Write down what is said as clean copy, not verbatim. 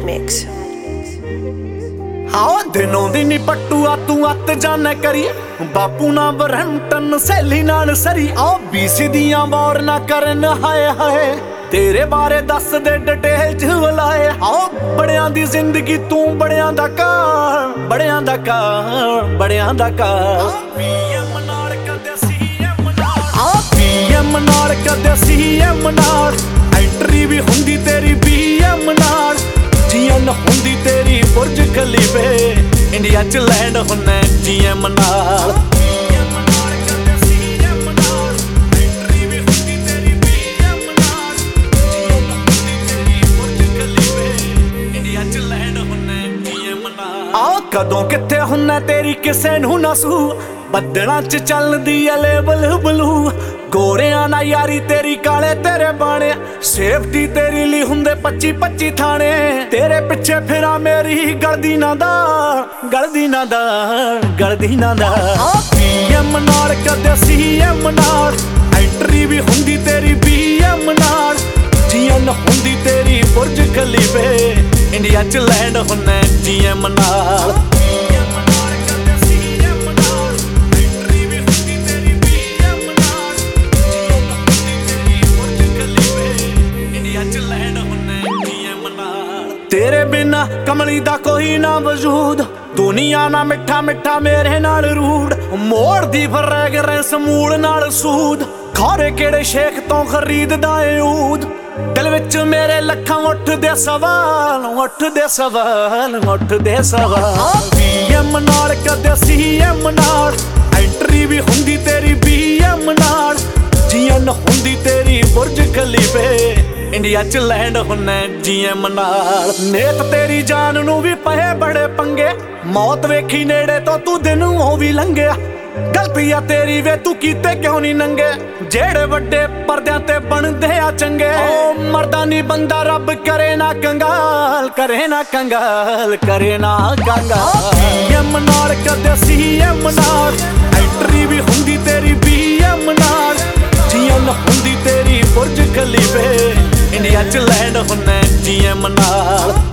mix. हाँ दिनों दिन पट्टूआ तू अत जाने करी बापू ना बरहमटन सहेली नाल सरी आओ बीसी दियां वार ना करन हाय हाय तेरे बारे दस दे डिटेल च वलाए आओ बड़ियां दी जिंदगी तू बड़ियां दा कार बड़ियां दा कार बड़ियां दा कार पीएम नाल कदे सीएम नाल एंट्री भी हुंदी तेरी बीएम नाल जीएन हुंदी तेरी बुर्ज खलीफे इंडिया च लैंड हुन्ने जीएम नाल कदों किथे हुन्ना तेरी किसे नूं ना सू बदलां च चलदी ऐ लेबल ब्लू गोरियां ना यारी तेरी काले तेरे बाणे सेफ्टी तेरी ली हुंदे 25-25 थाने तेरे पिछे फिरा मेरी गलदी ना दा गलदी ना दा गलदी ना दा पीएम नाल कदे सीएम नाल एंट्री भी हुंदी तेरी बीएम नाल जीएन हुंदी तेरी बुर्ज खलीफे इंडिया च लैंड हुन्ने जीएम नाल तेरे बिना कमली दा कोई ना वजूद दुनिया ना मिठा मिठा मेरे नाल रूड मोड़ दी फ्रैगरेंस मूल नाल सूद खारे केड़े शेख तो खरीददा ए ऊद दिल विच मेरे लखां उठदे सवाल उठदे सवाल उठदे सवाल पीएम नाल कदे सीएम नाल एंट्री भी हुंदी तेरी बीएम नाल जीएन हुंदी तेरी बुर्ज खलीफे इंडिया च लैंड हुन्ने जीएम नाल नेत तेरी जान नू भी पए बड़े पंगे मौत वेखी नेड़े तो तू दिन ओ भी लंघिया गलतियां तेरी वे तू कीते क्यों नहीं नंगे जेड़े वड्डे पर्दियां ते बनदे आ चंगे ओ मरदा नी बंदा रब करे ना कंगाल करे ना कंगाल करे ना कंगाल पीएम नाल कदे सीएम नाल एंट्री भी हुंदी तेरी बीएम नाल जीएन हुंदी तेरी बुर्ज खलीफे इंडिया च लैंड हुन्ने जीएम नाल।